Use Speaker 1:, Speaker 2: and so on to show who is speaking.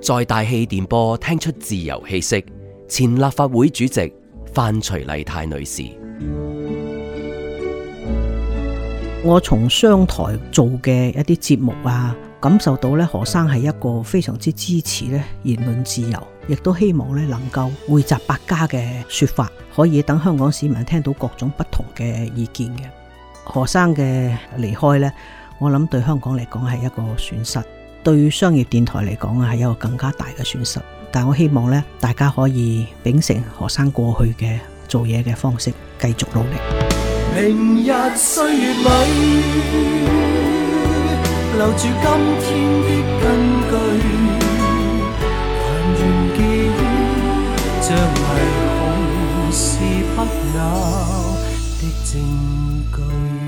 Speaker 1: 在大氣電波聽出自由氣息。前立法會主席范徐麗泰女士。
Speaker 2: 我從商台做嘅一啲節目啊，感受到咧何生係一個非常之支持咧言論自由，亦都希望咧能夠匯集百家嘅說法，可以等香港市民聽到各種不同嘅意見嘅。何生嘅離開咧，我諗對香港嚟講係一個損失，對商業電台嚟講係一個更加大嘅損失。但我希望咧大家可以秉承何生過去嘅做嘢嘅方式，繼續努力。
Speaker 3: 明日歲月裏留住今天的根據，還願記將係好事不雅的證據。